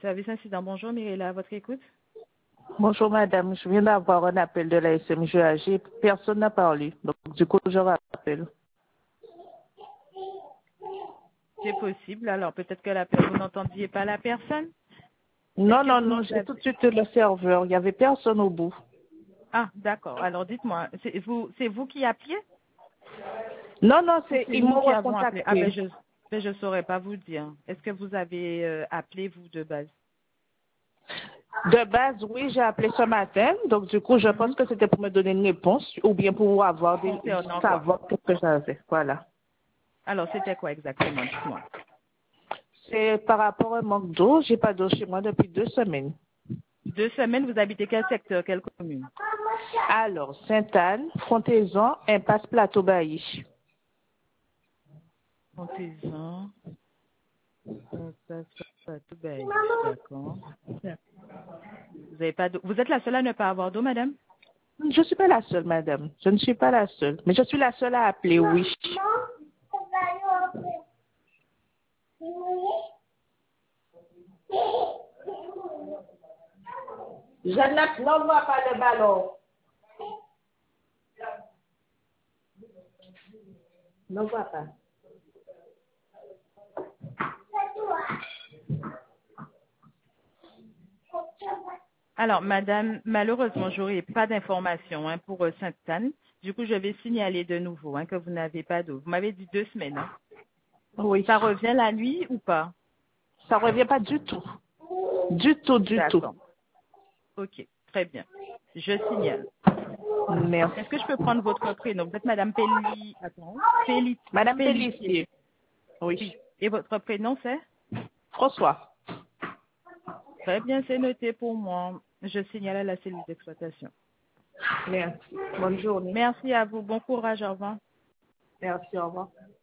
Service incident, bonjour Mirella, à votre écoute. Bonjour madame, je viens d'avoir un appel de la SMGAG, personne n'a parlé, donc du coup je rappelle. C'est possible, alors peut-être que vous n'entendiez pas la personne. Est-ce Non, que non, vous non, j'ai avez... tout de suite le serveur, il n'y avait personne au bout. Ah, d'accord, alors dites-moi, c'est vous qui appeliez Non, non, ou c'est c'est ils nous m'ont qui avons appelé? Ah recontacté. ben je saurais pas vous dire. Est-ce que vous avez appelé vous de base? De base, oui, j'ai appelé ce matin, donc du coup je pense Mhm. que c'était pour me donner une réponse ou bien pour avoir Concernant quoi? savoir ce que j'avais. Voilà. Alors c'était quoi exactement? Dites-moi. C'est par rapport à un manque d'eau, j'ai pas d'eau chez moi depuis 2 semaines. 2 semaines, vous habitez quel secteur, quelle commune? Alors, Sainte-Anne, Frontaison, Impasse Plateau Bailly. Montezan, tout belle. D'accord. Vous avez pas d'eau. Vous êtes la seule à ne pas avoir d'eau, madame? Je ne suis pas la seule, madame. Je ne suis pas la seule. Mais je suis la seule à appeler, oui. Je n'envoie pas le ballon. N'envoie pas. Alors, madame, malheureusement, j'aurai pas d'informations pour Sainte-Anne. Du coup, je vais signaler de nouveau que vous n'avez pas d'eau. Vous m'avez dit 2 semaines. Oui. Ça revient la nuit ou pas? Ça ne revient pas du tout. Du tout, du tout. D'accord. Ok, très bien. Je signale. Merci. Est-ce que je peux prendre votre prénom? Vous êtes madame Attends. Madame Pellissier. Pellissier. Oui. Oui. Et votre prénom, c'est? François. Très bien, c'est noté pour moi. Je signale à la cellule d'exploitation. Merci. Bonne journée. Merci à vous. Bon courage. Au revoir. Merci, au revoir.